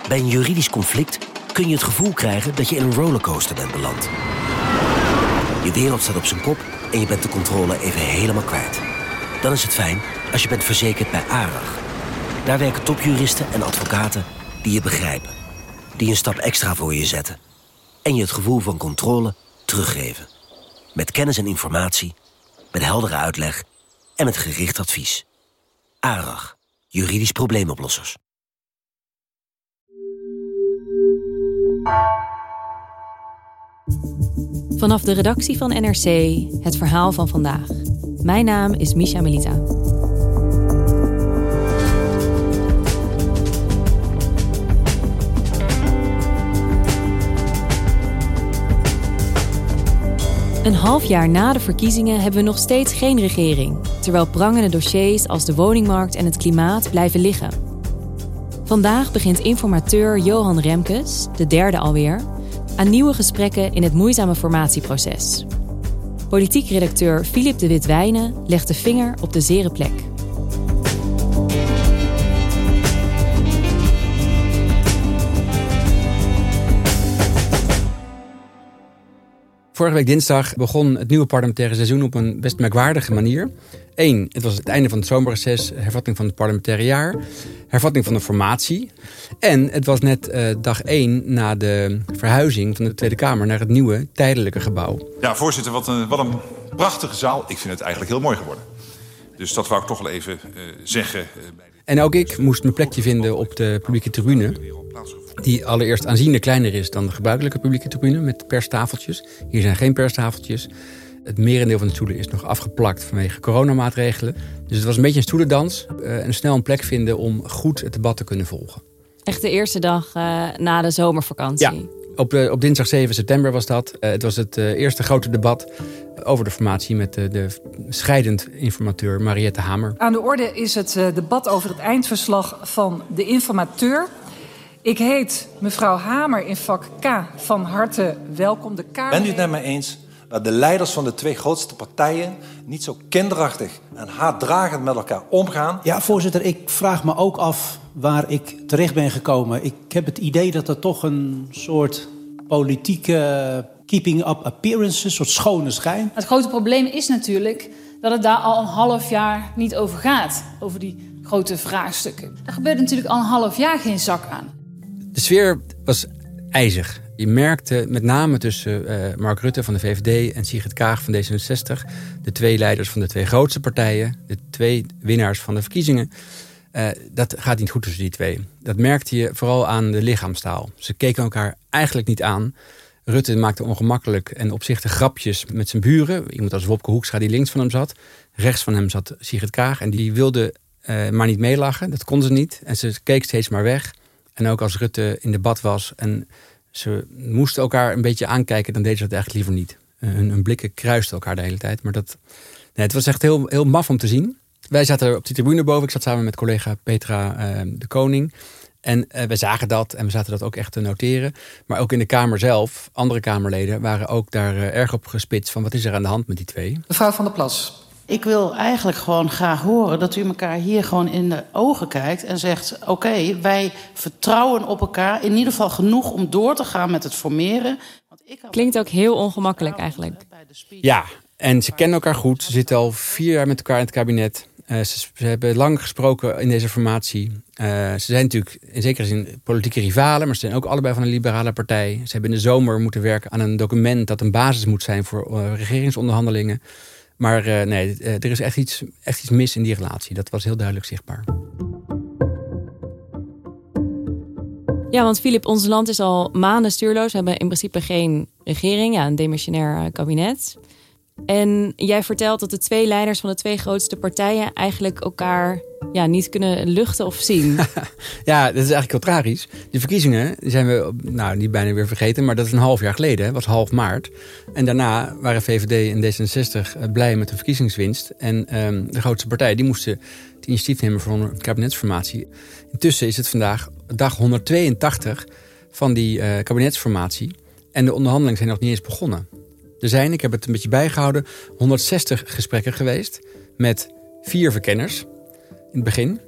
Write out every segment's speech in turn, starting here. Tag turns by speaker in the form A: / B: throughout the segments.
A: Bij een juridisch conflict kun je het gevoel krijgen dat je in een rollercoaster bent beland. Je wereld staat op zijn kop en je bent de controle even helemaal kwijt. Dan is het fijn als je bent verzekerd bij ARAG. Daar werken topjuristen en advocaten die je begrijpen. Die een stap extra voor je zetten. En je het gevoel van controle teruggeven. Met kennis en informatie, met heldere uitleg en met gericht advies. ARAG, juridisch probleemoplossers.
B: Vanaf de redactie van NRC, het verhaal van vandaag. Mijn naam is Misha Melita. Een half jaar na de verkiezingen hebben we nog steeds geen regering, terwijl prangende dossiers als de woningmarkt en het klimaat blijven liggen. Vandaag begint informateur Johan Remkes, de derde alweer, aan nieuwe gesprekken in het moeizame formatieproces. Politiek redacteur Philip de Witwijnen legt de vinger op de zere plek.
C: Vorige week dinsdag begon het nieuwe parlementaire seizoen op een best merkwaardige manier. 1, het was het einde van het zomerreces, hervatting van het parlementaire jaar, hervatting van de formatie. En het was net dag 1 na de verhuizing van de Tweede Kamer naar het nieuwe tijdelijke gebouw.
D: Ja, voorzitter, wat een prachtige zaal. Ik vind het eigenlijk heel mooi geworden. Dus dat wou ik toch wel even zeggen.
C: En ook ik moest mijn plekje vinden op de publieke tribune, die allereerst aanzienlijk kleiner is dan de gebruikelijke publieke tribune met perstafeltjes. Hier zijn geen perstafeltjes. Het merendeel van de stoelen is nog afgeplakt vanwege coronamaatregelen. Dus het was een beetje een stoelendans en snel een plek vinden om goed het debat te kunnen volgen.
B: Echt de eerste dag na de zomervakantie.
C: Ja, op dinsdag 7 september was dat. Het was het eerste grote debat over de formatie met de scheidend informateur Mariette Hamer.
E: Aan de orde is het debat over het eindverslag van de informateur. Ik heet mevrouw Hamer in vak K van harte welkom. De Kamer.
F: Bent u het met mij eens dat de leiders van de twee grootste partijen niet zo kinderachtig en haatdragend met elkaar omgaan?
G: Ja, voorzitter, ik vraag me ook af waar ik terecht ben gekomen. Ik heb het idee dat er toch een soort politieke keeping up appearances, een soort schone schijn.
H: Het grote probleem is natuurlijk dat het daar al een half jaar niet over gaat. Over die grote vraagstukken. Er gebeurt natuurlijk al een half jaar geen zak aan.
C: De sfeer was ijzig. Je merkte met name tussen Mark Rutte van de VVD en Sigrid Kaag van D66... de twee leiders van de twee grootste partijen, de twee winnaars van de verkiezingen. Dat gaat niet goed tussen die twee. Dat merkte je vooral aan de lichaamstaal. Ze keken elkaar eigenlijk niet aan. Rutte maakte ongemakkelijk en opzichtig grapjes met zijn buren. Iemand als Wopke Hoekstra die links van hem zat. Rechts van hem zat Sigrid Kaag en die wilde maar niet meelachen. Dat kon ze niet en ze keek steeds maar weg. En ook als Rutte in debat was en ze moesten elkaar een beetje aankijken, dan deden ze dat eigenlijk liever niet. Hun blikken kruisten elkaar de hele tijd. Maar het was echt heel, heel maf om te zien. Wij zaten op die tribune boven. Ik zat samen met collega Petra de Koning. En we zagen dat en we zaten dat ook echt te noteren. Maar ook in de Kamer zelf, andere Kamerleden waren ook daar erg op gespitst van wat is er aan de hand met die twee.
E: Mevrouw Van der Plas.
I: Ik wil eigenlijk gewoon graag horen dat u elkaar hier gewoon in de ogen kijkt en zegt, oké, wij vertrouwen op elkaar in ieder geval genoeg om door te gaan met het formeren.
B: Klinkt ook heel ongemakkelijk eigenlijk.
C: Ja, en ze kennen elkaar goed. Ze zitten al 4 jaar met elkaar in het kabinet. Ze hebben lang gesproken in deze formatie. Ze zijn natuurlijk in zekere zin politieke rivalen, maar ze zijn ook allebei van een liberale partij. Ze hebben in de zomer moeten werken aan een document dat een basis moet zijn voor regeringsonderhandelingen. Maar er is echt iets mis in die relatie. Dat was heel duidelijk zichtbaar.
B: Ja, want Philip, ons land is al maanden stuurloos. We hebben in principe geen regering, een demissionair kabinet. En jij vertelt dat de twee leiders van de twee grootste partijen eigenlijk elkaar niet kunnen luchten of zien.
C: Ja, dat is eigenlijk heel tragisch. De verkiezingen die zijn we niet bijna weer vergeten, maar dat is een half jaar geleden. Het was half maart. En daarna waren VVD en D66 blij met de verkiezingswinst. En de grootste partijen die moesten het initiatief nemen voor een kabinetsformatie. Intussen is het vandaag dag 182 van die kabinetsformatie. En de onderhandelingen zijn nog niet eens begonnen. Er zijn, ik heb het een beetje bijgehouden, 160 gesprekken geweest met 4 verkenners in het begin.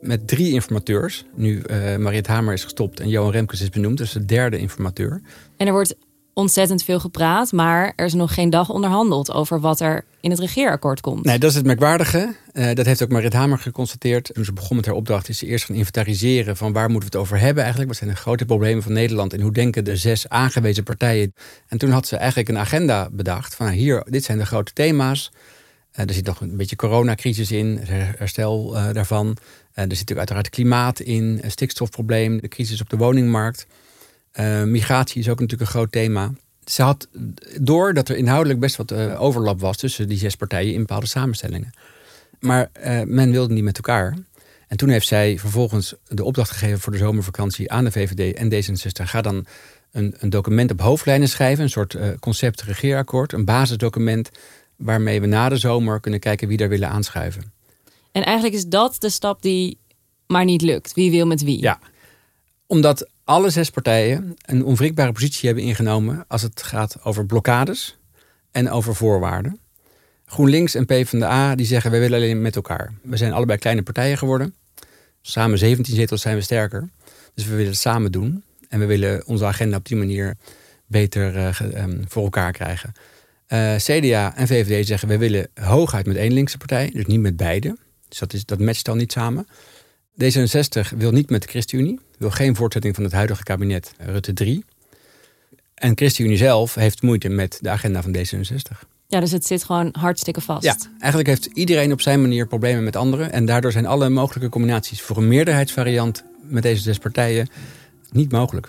C: met 3 informateurs. Nu Mariëtte Hamer is gestopt en Johan Remkes is benoemd. Dus de 3e informateur.
B: En er wordt ontzettend veel gepraat, maar er is nog geen dag onderhandeld over wat er in het regeerakkoord komt.
C: Nee, dat is het merkwaardige. Dat heeft ook Mariëtte Hamer geconstateerd. Toen ze begon met haar opdracht is ze eerst gaan inventariseren van waar moeten we het over hebben eigenlijk. Wat zijn de grote problemen van Nederland en hoe denken de 6 aangewezen partijen. En toen had ze eigenlijk een agenda bedacht van dit zijn de grote thema's. Er zit nog een beetje coronacrisis in, herstel daarvan. Er zit natuurlijk uiteraard klimaat in, stikstofprobleem, de crisis op de woningmarkt. Migratie is ook natuurlijk een groot thema. Ze had door dat er inhoudelijk best wat overlap was tussen die 6 partijen in bepaalde samenstellingen. Maar men wilde niet met elkaar. En toen heeft zij vervolgens de opdracht gegeven voor de zomervakantie aan de VVD en D66. Ga dan een document op hoofdlijnen schrijven, een soort concept regeerakkoord, een basisdocument waarmee we na de zomer kunnen kijken wie daar willen aanschuiven.
B: En eigenlijk is dat de stap die maar niet lukt. Wie wil met wie?
C: Ja, omdat alle 6 partijen een onwrikbare positie hebben ingenomen als het gaat over blokkades en over voorwaarden. GroenLinks en PvdA die zeggen wij willen alleen met elkaar. We zijn allebei kleine partijen geworden. Samen 17 zetels zijn we sterker. Dus we willen het samen doen. En we willen onze agenda op die manier beter voor elkaar krijgen. CDA en VVD zeggen wij willen hooguit met 1 linkse partij. Dus niet met beide. Dus dat matcht dan niet samen. D66 wil niet met de ChristenUnie. Wil geen voortzetting van het huidige kabinet Rutte 3. En ChristenUnie zelf heeft moeite met de agenda van D66.
B: Ja, dus het zit gewoon hartstikke vast.
C: Ja, eigenlijk heeft iedereen op zijn manier problemen met anderen. En daardoor zijn alle mogelijke combinaties voor een meerderheidsvariant met deze 6 partijen niet mogelijk.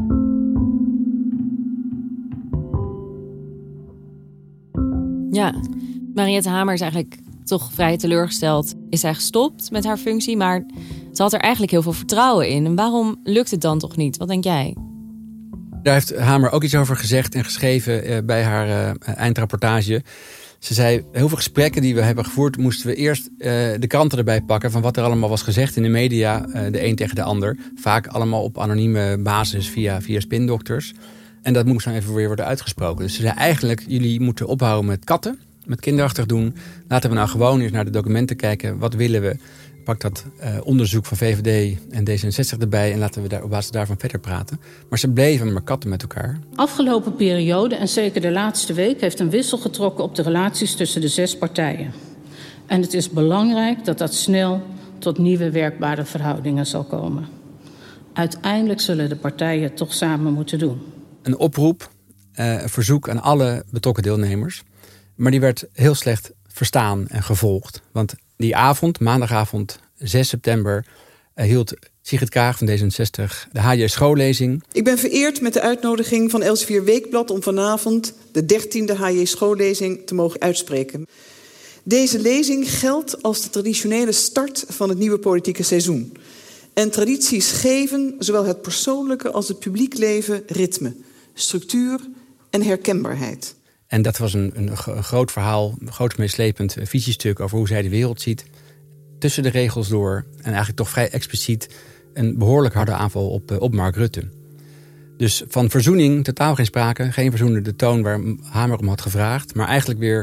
B: Ja, Mariëtte Hamer is eigenlijk toch vrij teleurgesteld. Is zij gestopt met haar functie, maar ze had er eigenlijk heel veel vertrouwen in. En waarom lukt het dan toch niet? Wat denk jij?
C: Daar heeft Hamer ook iets over gezegd en geschreven bij haar eindrapportage. Ze zei, heel veel gesprekken die we hebben gevoerd, moesten we eerst de kranten erbij pakken van wat er allemaal was gezegd in de media, de een tegen de ander. Vaak allemaal op anonieme basis via spindokters. En dat moest dan even weer worden uitgesproken. Dus ze zei eigenlijk, jullie moeten ophouden met katten, met kinderachtig doen. Laten we nou gewoon eens naar de documenten kijken. Wat willen we? Pak dat onderzoek van VVD en D66 erbij en laten we daar op basis daarvan verder praten. Maar ze bleven maar katten met elkaar.
J: Afgelopen periode en zeker de laatste week heeft een wissel getrokken op de relaties tussen de 6 partijen. En het is belangrijk dat dat snel tot nieuwe werkbare verhoudingen zal komen. Uiteindelijk zullen de partijen het toch samen moeten doen.
C: Een oproep, een verzoek aan alle betrokken deelnemers. Maar die werd heel slecht verstaan en gevolgd. Want die avond, maandagavond 6 september, hield Sigrid Kaag van D66 de HJ schoollezing.
K: Ik ben vereerd met de uitnodiging van Elsevier Weekblad om vanavond de 13e HJ schoollezing te mogen uitspreken. Deze lezing geldt als de traditionele start van het nieuwe politieke seizoen. En tradities geven zowel het persoonlijke als het publiek leven ritme, structuur en herkenbaarheid.
C: En dat was een groot verhaal, een groot meeslepend visiestuk over hoe zij de wereld ziet. Tussen de regels door en eigenlijk toch vrij expliciet een behoorlijk harde aanval op Mark Rutte. Dus van verzoening totaal geen sprake, geen verzoenende toon waar Hamer om had gevraagd, maar eigenlijk weer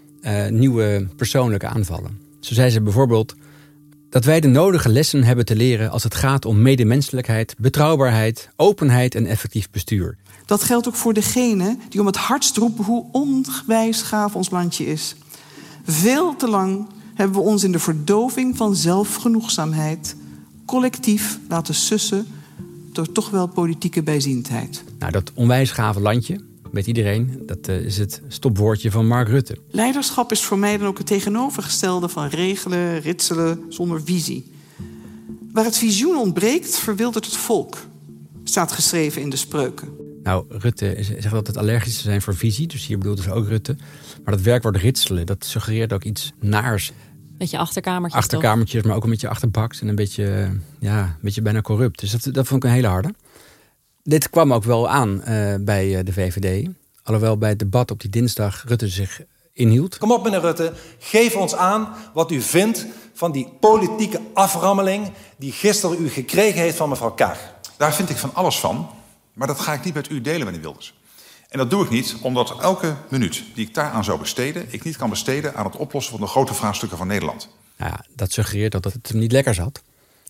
C: nieuwe persoonlijke aanvallen. Zo zei ze bijvoorbeeld dat wij de nodige lessen hebben te leren als het gaat om medemenselijkheid, betrouwbaarheid, openheid en effectief bestuur.
K: Dat geldt ook voor degenen die om het hardst roepen hoe onwijs gaaf ons landje is. Veel te lang hebben we ons in de verdoving van zelfgenoegzaamheid collectief laten sussen door toch wel politieke bijziendheid.
C: Nou, dat onwijs gave landje, weet iedereen, dat is het stopwoordje van Mark Rutte.
K: Leiderschap is voor mij dan ook het tegenovergestelde van regelen, ritselen zonder visie. Waar het visioen ontbreekt, verwildert het volk, staat geschreven in de spreuken.
C: Nou, Rutte zegt altijd allergisch te zijn voor visie, dus hier bedoelde ze ook Rutte. Maar dat werkwoord ritselen, dat suggereert ook iets naars.
B: Beetje achterkamertjes.
C: Achterkamertjes, toch? Maar ook een beetje achterbaks en een beetje bijna corrupt. Dus dat vond ik een hele harde. Dit kwam ook wel aan bij de VVD. Alhoewel bij het debat op die dinsdag Rutte zich inhield.
F: Kom op, meneer Rutte. Geef ons aan wat u vindt van die politieke aframmeling die gisteren u gekregen heeft van mevrouw Kaag.
D: Daar vind ik van alles van, maar dat ga ik niet met u delen, meneer Wilders. En dat doe ik niet omdat elke minuut die ik daaraan zou besteden, ik niet kan besteden aan het oplossen van de grote vraagstukken van Nederland.
C: Nou ja, dat suggereert dat het hem niet lekker zat.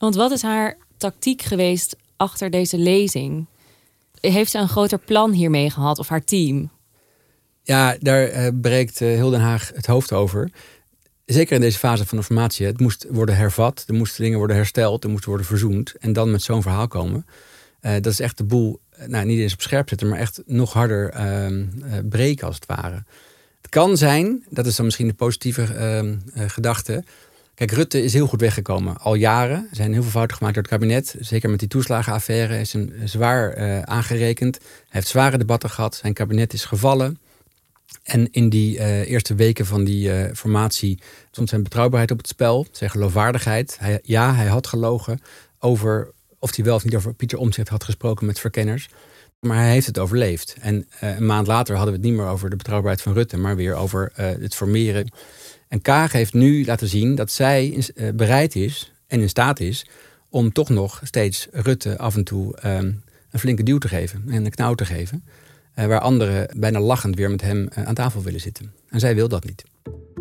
B: Want wat is haar tactiek geweest achter deze lezing? Heeft ze een groter plan hiermee gehad of haar team?
C: Ja, daar breekt heel Den Haag het hoofd over. Zeker in deze fase van de formatie. Het moest worden hervat, er moesten dingen worden hersteld, er moest worden verzoend. En dan met zo'n verhaal komen. Dat is echt de boel, niet eens op scherp zetten, maar echt nog harder breken als het ware. Het kan zijn, dat is dan misschien de positieve gedachte. Kijk, Rutte is heel goed weggekomen. Al jaren. Er zijn heel veel fouten gemaakt door het kabinet. Zeker met die toeslagenaffaire is hem zwaar aangerekend. Hij heeft zware debatten gehad. Zijn kabinet is gevallen. En in die eerste weken van die formatie stond zijn betrouwbaarheid op het spel. Zijn geloofwaardigheid. Hij had gelogen over of hij wel of niet over Pieter Omtzigt had gesproken met verkenners. Maar hij heeft het overleefd. En een maand later hadden we het niet meer over de betrouwbaarheid van Rutte, maar weer over het formeren. En Kaag heeft nu laten zien dat zij bereid is en in staat is om toch nog steeds Rutte af en toe een flinke duw te geven en een knauw te geven. Waar anderen bijna lachend weer met hem aan tafel willen zitten. En zij wil dat niet.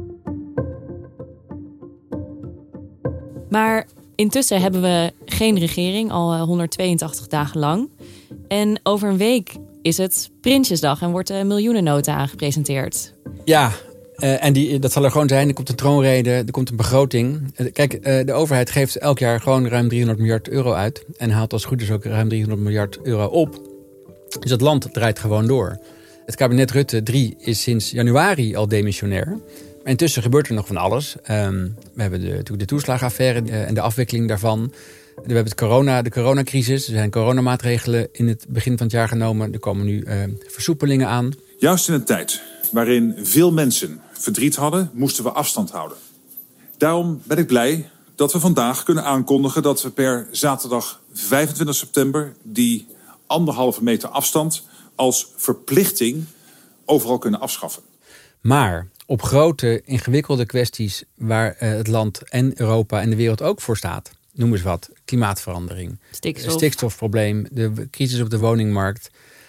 B: Maar intussen hebben we geen regering, al 182 dagen lang. En over een week is het Prinsjesdag en wordt de miljoenennota aangepresenteerd.
C: Ja, en dat zal er gewoon zijn. Er komt een troonrede, er komt een begroting. Kijk, de overheid geeft elk jaar gewoon ruim 300 miljard euro uit. En haalt als het goed is ook ruim 300 miljard euro op. Dus het land draait gewoon door. Het kabinet Rutte 3 is sinds januari al demissionair. Maar intussen gebeurt er nog van alles. We hebben natuurlijk de toeslagenaffaire en de afwikkeling daarvan. We hebben de coronacrisis. Er zijn coronamaatregelen in het begin van het jaar genomen. Er komen nu versoepelingen aan.
D: Juist in een tijd waarin veel mensen verdriet hadden, moesten we afstand houden. Daarom ben ik blij dat we vandaag kunnen aankondigen dat we per zaterdag 25 september... die 1,5 meter afstand als verplichting overal kunnen afschaffen.
C: Maar op grote, ingewikkelde kwesties waar het land en Europa en de wereld ook voor staat, noem eens wat, klimaatverandering, stikstofprobleem, de crisis op de woningmarkt,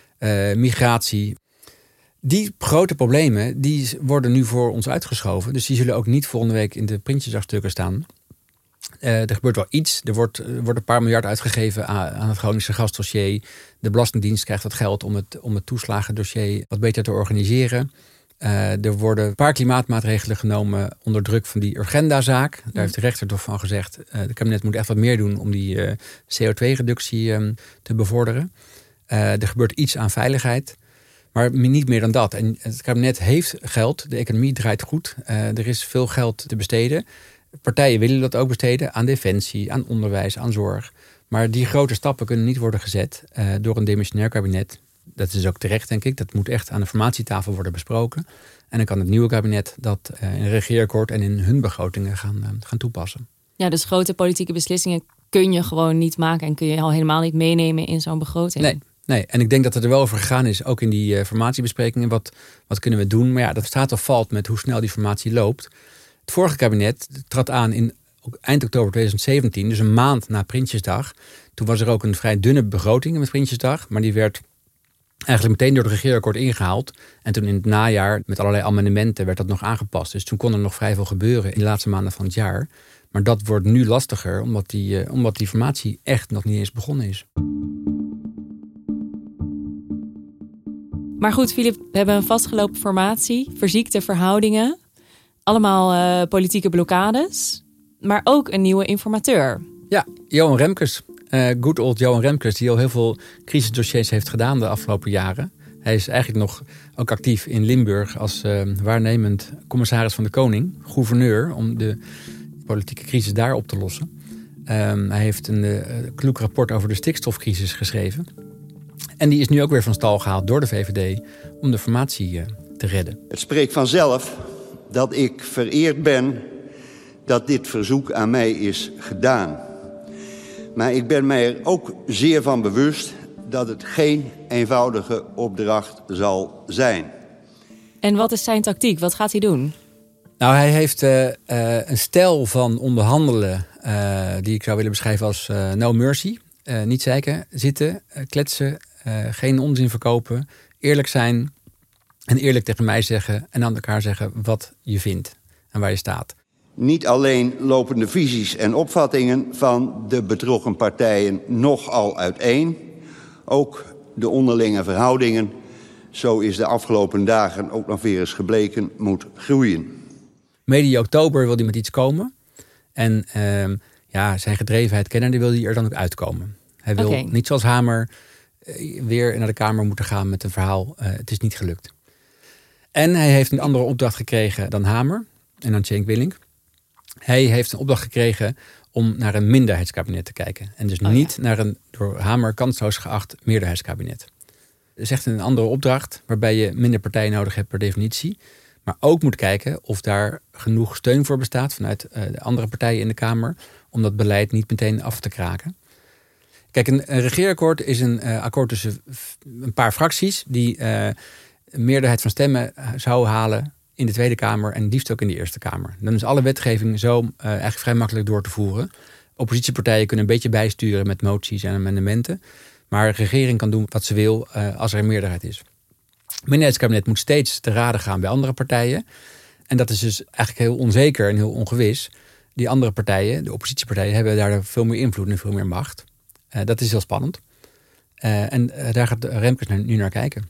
C: migratie. Die grote problemen die worden nu voor ons uitgeschoven. Dus die zullen ook niet volgende week in de Prinsjesdagstukken staan. Er gebeurt wel iets. Er wordt een paar miljard uitgegeven aan het Groningse gasdossier. De Belastingdienst krijgt wat geld om het toeslagendossier wat beter te organiseren. Er worden een paar klimaatmaatregelen genomen onder druk van die Urgenda-zaak. Daar heeft de rechter toch van gezegd, het kabinet moet echt wat meer doen om die CO2-reductie te bevorderen. Er gebeurt iets aan veiligheid. Maar niet meer dan dat. En het kabinet heeft geld. De economie draait goed. Er is veel geld te besteden. Partijen willen dat ook besteden aan defensie, aan onderwijs, aan zorg. Maar die grote stappen kunnen niet worden gezet door een demissionair kabinet. Dat is ook terecht, denk ik. Dat moet echt aan de formatietafel worden besproken. En dan kan het nieuwe kabinet dat in een regeerakkoord en in hun begrotingen gaan toepassen.
B: Ja, dus grote politieke beslissingen kun je gewoon niet maken en kun je al helemaal niet meenemen in zo'n begroting.
C: Nee, en ik denk dat het er wel over gegaan is, ook in die formatiebesprekingen. Wat kunnen we doen? Maar ja, dat staat of valt met hoe snel die formatie loopt. Het vorige kabinet trad aan in eind oktober 2017, dus een maand na Prinsjesdag. Toen was er ook een vrij dunne begroting met Prinsjesdag, maar die werd eigenlijk meteen door het regeerakkoord ingehaald. En toen in het najaar, met allerlei amendementen, werd dat nog aangepast. Dus toen kon er nog vrij veel gebeuren in de laatste maanden van het jaar. Maar dat wordt nu lastiger, omdat die formatie echt nog niet eens begonnen is.
B: Maar goed, Filip, we hebben een vastgelopen formatie, verziekte verhoudingen, allemaal politieke blokkades, maar ook een nieuwe informateur.
C: Ja, Johan Remkes. Good old Johan Remkes, die al heel veel crisisdossiers heeft gedaan de afgelopen jaren. Hij is eigenlijk nog ook actief in Limburg als waarnemend commissaris van de Koning, gouverneur, om de politieke crisis daar op te lossen. Hij heeft een kloek rapport over de stikstofcrisis geschreven. En die is nu ook weer van stal gehaald door de VVD om de formatie te redden.
L: Het spreekt vanzelf dat ik vereerd ben dat dit verzoek aan mij is gedaan. Maar ik ben mij er ook zeer van bewust dat het geen eenvoudige opdracht zal zijn.
B: En wat is zijn tactiek? Wat gaat hij doen?
C: Nou, hij heeft een stijl van onderhandelen die ik zou willen beschrijven als no mercy. Niet zeiken, zitten, kletsen, geen onzin verkopen, eerlijk zijn en eerlijk tegen mij zeggen en aan elkaar zeggen wat je vindt en waar je staat.
L: Niet alleen lopen de visies en opvattingen van de betrokken partijen nogal uiteen. Ook de onderlinge verhoudingen, zo is de afgelopen dagen ook nog weer eens gebleken, moet groeien.
C: Medio oktober wil hij met iets komen. En zijn gedrevenheid kennende wil hij er dan ook uitkomen. Hij wil niet zoals Hamer weer naar de Kamer moeten gaan met een verhaal. Het is niet gelukt. En hij heeft een andere opdracht gekregen dan Hamer en dan Cenk Willink. Hij heeft een opdracht gekregen om naar een minderheidskabinet te kijken. En dus niet naar een door Hamer kansloos geacht meerderheidskabinet. Dat is echt een andere opdracht waarbij je minder partijen nodig hebt per definitie. Maar ook moet kijken of daar genoeg steun voor bestaat vanuit de andere partijen in de Kamer om dat beleid niet meteen af te kraken. Kijk, een regeerakkoord is een akkoord tussen een paar fracties die een meerderheid van stemmen zou halen in de Tweede Kamer en liefst ook in de Eerste Kamer. Dan is alle wetgeving zo eigenlijk vrij makkelijk door te voeren. Oppositiepartijen kunnen een beetje bijsturen met moties en amendementen. Maar de regering kan doen wat ze wil als er een meerderheid is. Het minderheidskabinet moet steeds te raden gaan bij andere partijen. En dat is dus eigenlijk heel onzeker en heel ongewis. Die andere partijen, de oppositiepartijen, hebben daar veel meer invloed en veel meer macht. Dat is heel spannend. En daar gaat Remkes nu naar kijken.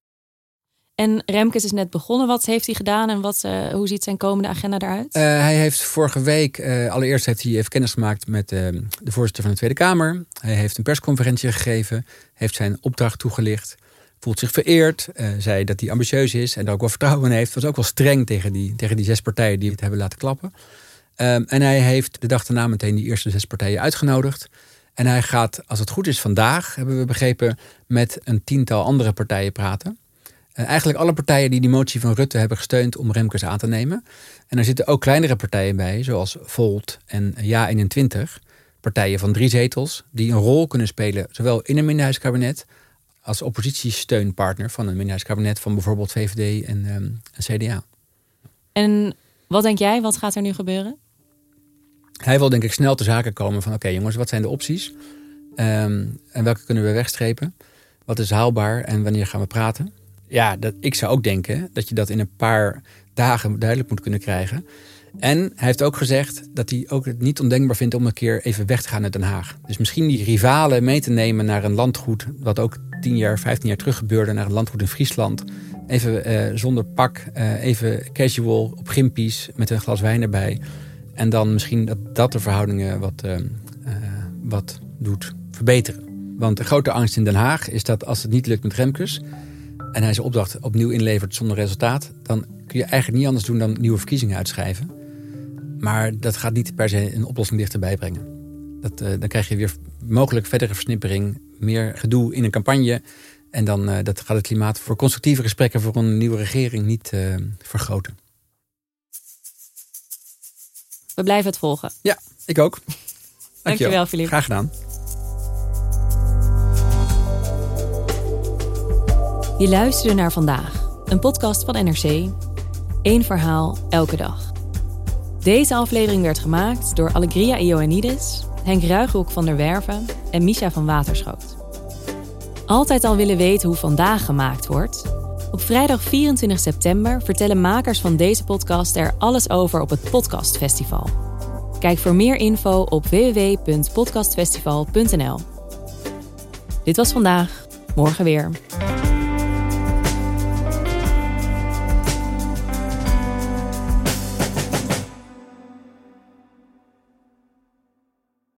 B: En Remkes is net begonnen. Wat heeft hij gedaan en hoe ziet zijn komende agenda eruit?
C: Hij heeft vorige week, allereerst heeft hij even kennis gemaakt met de voorzitter van de Tweede Kamer. Hij heeft een persconferentie gegeven, heeft zijn opdracht toegelicht. Voelt zich vereerd, zei dat hij ambitieus is en daar ook wel vertrouwen in heeft. Was ook wel streng tegen die 6 partijen die het hebben laten klappen. En hij heeft de dag daarna meteen die eerste 6 partijen uitgenodigd. En hij gaat, als het goed is vandaag, hebben we begrepen, met een 10-tal andere partijen praten. Eigenlijk alle partijen die motie van Rutte hebben gesteund om Remkes aan te nemen. En er zitten ook kleinere partijen bij, zoals Volt en Ja21. Partijen van 3 zetels, die een rol kunnen spelen, zowel in een minderheidskabinet als oppositiesteunpartner van een minderheidskabinet van bijvoorbeeld VVD en CDA.
B: En wat denk jij, wat gaat er nu gebeuren?
C: Hij wil denk ik snel te zaken komen van oké, jongens, wat zijn de opties? En welke kunnen we wegstrepen? Wat is haalbaar en wanneer gaan we praten? Ja, ik zou ook denken dat je dat in een paar dagen duidelijk moet kunnen krijgen. En hij heeft ook gezegd dat hij ook het niet ondenkbaar vindt om een keer even weg te gaan uit Den Haag. Dus misschien die rivalen mee te nemen naar een landgoed, wat ook 10 jaar, 15 jaar terug gebeurde, naar een landgoed in Friesland. Even zonder pak, even casual op gimpies met een glas wijn erbij. En dan misschien dat de verhoudingen wat doet verbeteren. Want de grote angst in Den Haag is dat als het niet lukt met Remkes en hij zijn opdracht opnieuw inlevert zonder resultaat, dan kun je eigenlijk niet anders doen dan nieuwe verkiezingen uitschrijven. Maar dat gaat niet per se een oplossing dichterbij brengen. Dan krijg je weer mogelijk verdere versnippering, meer gedoe in een campagne. En dan dat gaat het klimaat voor constructieve gesprekken voor een nieuwe regering niet vergroten.
B: We blijven het volgen.
C: Ja, ik ook.
B: Dankjewel, Philippe.
C: Graag gedaan.
B: Je luisterde naar Vandaag, een podcast van NRC. 1 verhaal, elke dag. Deze aflevering werd gemaakt door Allegria Ioannidis, Henk Ruigrok van der Werven en Misha van Waterschoot. Altijd al willen weten hoe vandaag gemaakt wordt? Op vrijdag 24 september vertellen makers van deze podcast er alles over op het Podcastfestival. Kijk voor meer info op www.podcastfestival.nl. Dit was Vandaag, morgen weer.